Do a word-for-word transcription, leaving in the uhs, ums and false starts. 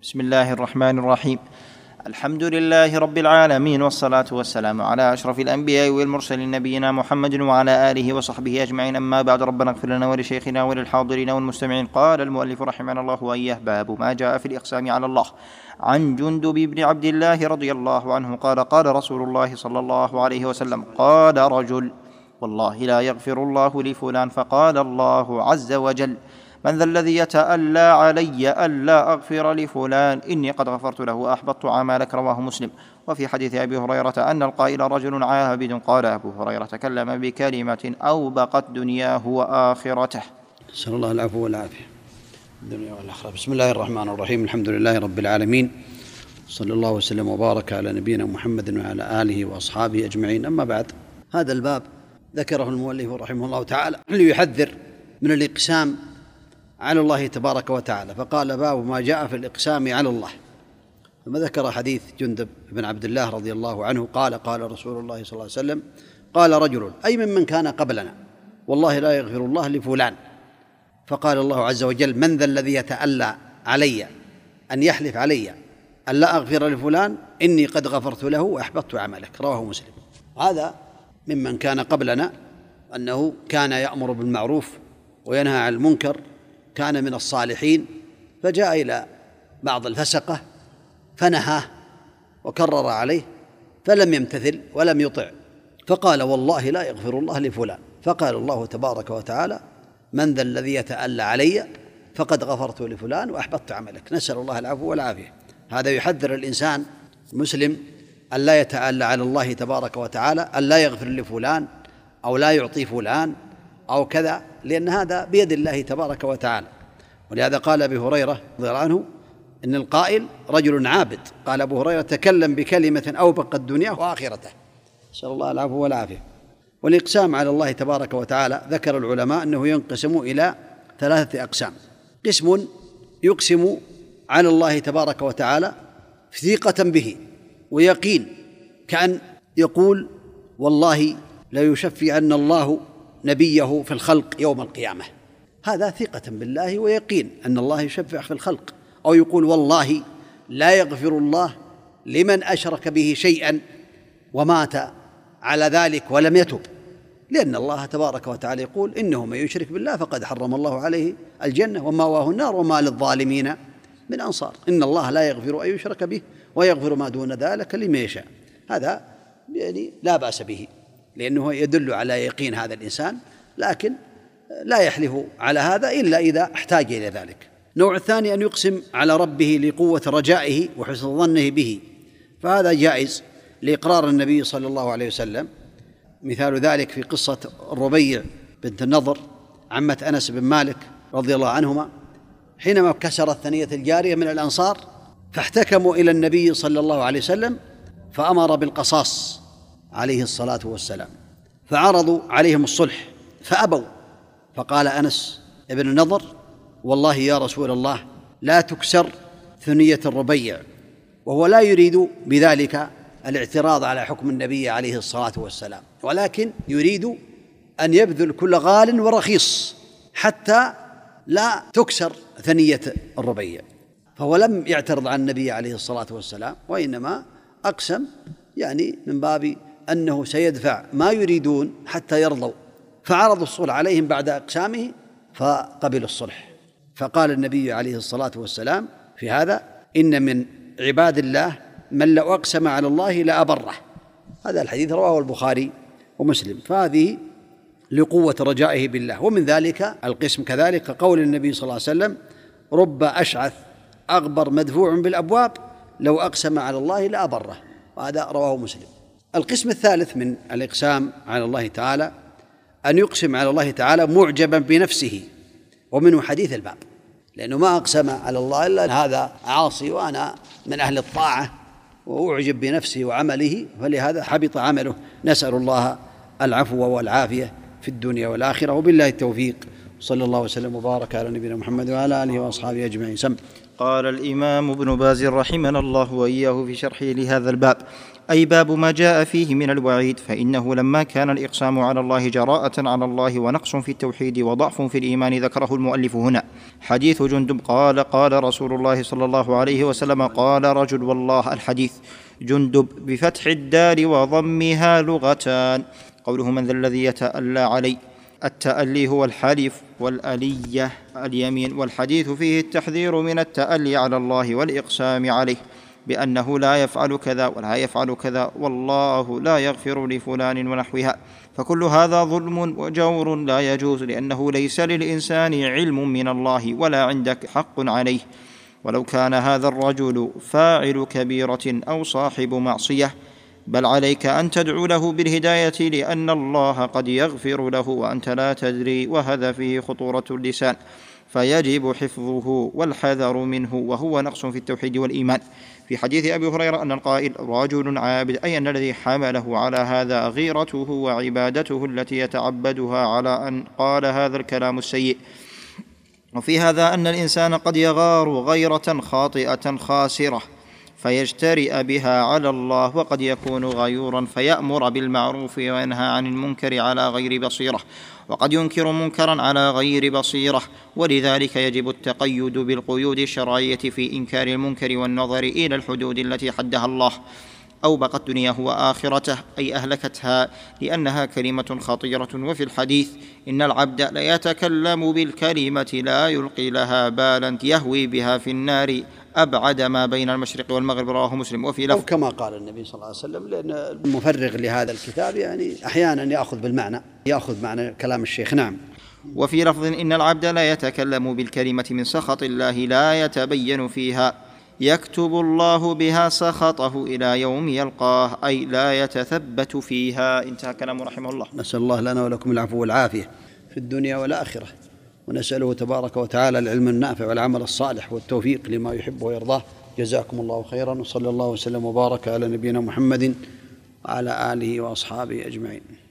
بسم الله الرحمن الرحيم. الحمد لله رب العالمين، والصلاة والسلام على أشرف الأنبياء والمرسلين نبينا محمد وعلى آله وصحبه أجمعين. أما بعد، ربنا اغفر لنا ولشيخنا وللحاضرين والمستمعين. قال المؤلف رحمه الله وإياه: باب ما جاء في الإقسام على الله. عن جندب بن عبد الله رضي الله عنه قال: قال رسول الله صلى الله عليه وسلم: قال رجل: والله لا يغفر الله لفلان. فقال الله عز وجل: من ذا الذي يتألى علي ألا أغفر لفلان؟ إني قد غفرت له أحبطت أعمالك. رواه مسلم. وفي حديث أبي هريرة أن القائل رجل عابد. قال أبو هريرة: تكلم بكلمة أوبقت دنياه وآخرته. نسأل الله العفو والعافية الدنيا والآخرة. بسم الله الرحمن الرحيم. الحمد لله رب العالمين، صلى الله وسلم وبارك على نبينا محمد وعلى آله وأصحابه أجمعين. أما بعد، هذا الباب ذكره المؤلف رحمه الله تعالى ليحذر من الإقسام على الله تبارك وتعالى، فقال: باب ما جاء في الإقسام على الله. ثم ذكر حديث جندب بن عبد الله رضي الله عنه قال: قال رسول الله صلى الله عليه وسلم: قال رجل، أي ممن كان قبلنا: والله لا يغفر الله لفلان. فقال الله عز وجل: من ذا الذي يتألى علي أن يحلف علي أن لا أغفر لفلان؟ إني قد غفرت له وأحبطت عملك. رواه مسلم. هذا ممن كان قبلنا، أنه كان يأمر بالمعروف وينهى عن المنكر، كان من الصالحين، فجاء إلى بعض الفسقة فنهاه وكرر عليه فلم يمتثل ولم يطع، فقال: والله لا يغفر الله لفلان. فقال الله تبارك وتعالى: من ذا الذي يتألى علي فقد غفرت لفلان وأحبطت عملك. نسأل الله العفو والعافية. هذا يحذر الإنسان المسلم أن لا يتألى على الله تبارك وتعالى، أن لا يغفر لفلان أو لا يعطي فلان أو كذا، لأن هذا بيد الله تبارك وتعالى. ولهذا قال أبي هريرة رضي الله عنه إن القائل رجل عابد. قال أبو هريرة: تكلم بكلمة أوبقت الدنيا وآخرته. نسأل الله العفو والعافية. والإقسام على الله تبارك وتعالى ذكر العلماء أنه ينقسم إلى ثلاثة أقسام. قسم يقسم على الله تبارك وتعالى ثقة به ويقين، كأن يقول: والله لا يشفعن الله نبيه في الخلق يوم القيامة. هذا ثقة بالله ويقين أن الله يشفع في الخلق. أو يقول: والله لا يغفر الله لمن أشرك به شيئا ومات على ذلك ولم يتب، لأن الله تبارك وتعالى يقول: إنه من يشرك بالله فقد حرم الله عليه الجنة ومأواه النار وما للظالمين من أنصار. إن الله لا يغفر أن يشرك به ويغفر ما دون ذلك لمن يشاء. هذا يعني لا بأس به، لأنه يدل على يقين هذا الإنسان، لكن لا يحلف على هذا إلا إذا احتاج إلى ذلك. النوع الثاني أن يقسم على ربه لقوة رجائه وحسن ظنه به، فهذا جائز لإقرار النبي صلى الله عليه وسلم. مثال ذلك في قصة الربيع بنت النضر عمة أنس بن مالك رضي الله عنهما، حينما كسرت ثنية الجارية من الأنصار، فاحتكموا إلى النبي صلى الله عليه وسلم فأمر بالقصاص عليه الصلاة والسلام، فعرضوا عليهم الصلح فأبوا. فقال أنس ابن النضر: والله يا رسول الله لا تكسر ثنية الربيع، وهو لا يريد بذلك الاعتراض على حكم النبي عليه الصلاة والسلام، ولكن يريد أن يبذل كل غال ورخيص حتى لا تكسر ثنية الربيع. فهو لم يعترض على النبي عليه الصلاة والسلام، وإنما أقسم يعني من باب أنه سيدفع ما يريدون حتى يرضوا، فعرضوا الصلح عليهم بعد أقسامه فقبلوا الصلح. فقال النبي عليه الصلاة والسلام في هذا: إن من عباد الله من لو أقسم على الله لأبره. هذا الحديث رواه البخاري ومسلم. فهذه لقوة رجائه بالله. ومن ذلك القسم كذلك قول النبي صلى الله عليه وسلم: رب أشعث أغبر مدفوع بالأبواب لو أقسم على الله لأبره. وهذا رواه مسلم. القسم الثالث من الإقسام على الله تعالى أن يقسم على الله تعالى معجبا بنفسه، ومنه حديث الباب، لأنه ما أقسم على الله إلا هذا عاصي وأنا من أهل الطاعة، وأعجب بنفسه وعمله، فلهذا حبط عمله. نسأل الله العفو والعافية في الدنيا والآخرة، وبالله التوفيق صلى الله وسلم وبارك على نبينا محمد وعلى آله وأصحابه أجمعين. سم. قال الإمام ابن باز رحمنا الله وإياه في شرحه لهذا الباب: أي باب ما جاء فيه من الوعيد، فإنه لما كان الإقسام على الله جراءة على الله ونقص في التوحيد وضعف في الإيمان ذكره المؤلف هنا حديث جندب قال قال رسول الله صلى الله عليه وسلم قال رجل والله. الحديث جندب بفتح الدال وضمها لغتان. قوله من ذا الذي يتألى علي، التألي هو الحلف والألية اليمين، والحديث فيه التحذير من التألي على الله والإقسام عليه بأنه لا يفعل كذا ولا يفعل كذا والله لا يغفر لفلان ونحوها، فكل هذا ظلم وجور لا يجوز، لأنه ليس للإنسان علم من الله ولا عندك حق عليه. ولو كان هذا الرجل فاعل كبيرة أو صاحب معصية بل عليك أن تدعو له بالهداية، لأن الله قد يغفر له وأنت لا تدري، وهذا فيه خطورة اللسان، فيجب حفظه والحذر منه، وهو نقص في التوحيد والإيمان. في حديث أبي هريرة أن القائل رجل عابد، أي أن الذي حمله على هذا غيرته وعبادته التي يتعبدها على أن قال هذا الكلام السيء. وفي هذا أن الإنسان قد يغار غيرة خاطئة خاسرة فيجترئ بها على الله، وقد يكون غيورا فيأمر بالمعروف وينهى عن المنكر على غير بصيرة، وقد ينكر منكرا على غير بصيرة، ولذلك يجب التقيد بالقيود الشرعية في إنكار المنكر والنظر إلى الحدود التي حدها الله. أوبقت دنياه وآخرته، أي أهلكتها، لأنها كلمة خطيرة. وفي الحديث إن العبد ليتكلم بالكلمة لا يلقي لها بالا يهوي بها في النار أبعد ما بين المشرق والمغرب، رواه مسلم. وفي لفظ كما قال النبي صلى الله عليه وسلم، لأن المفرغ لهذا الكتاب يعني أحيانا يأخذ بالمعنى، يأخذ معنى كلام الشيخ. نعم. وفي لفظ إن العبد لا يتكلم بالكلمة من سخط الله لا يتبين فيها يكتب الله بها سخطه إلى يوم يلقاه، أي لا يتثبت فيها. انتهى كلامه رحمه الله. نسأل الله لنا ولكم العفو والعافية في الدنيا والآخرة، ونسأله تبارك وتعالى العلم النافع والعمل الصالح والتوفيق لما يحب ويرضاه. جزاكم الله خيرا، وصلى الله وسلم وبارك على نبينا محمد وعلى آله وأصحابه أجمعين.